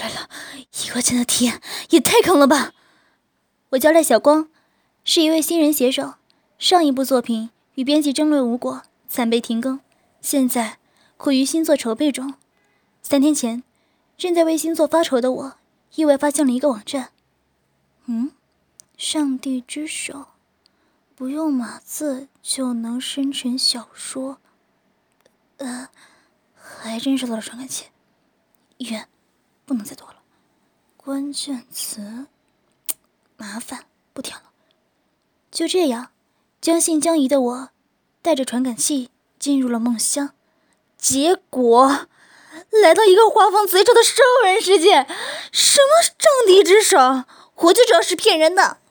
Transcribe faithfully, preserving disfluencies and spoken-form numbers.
来了，一块钱的体验也太坑了吧！我叫赖小光，是一位新人写手，上一部作品与编辑争论无果，惨被停更，现在苦于新作筹备中。三天前，正在为新作发愁的我，意外发现了一个网站。嗯，上帝之手，不用码字就能生成小说。呃，还真收到了传感器。远，不能再多了。关键词，麻烦，不填了。就这样，将信将疑的我，带着传感器进入了梦乡。结果，来到一个画风贼丑的兽人世界。什么上帝之手，我就知道是骗人的。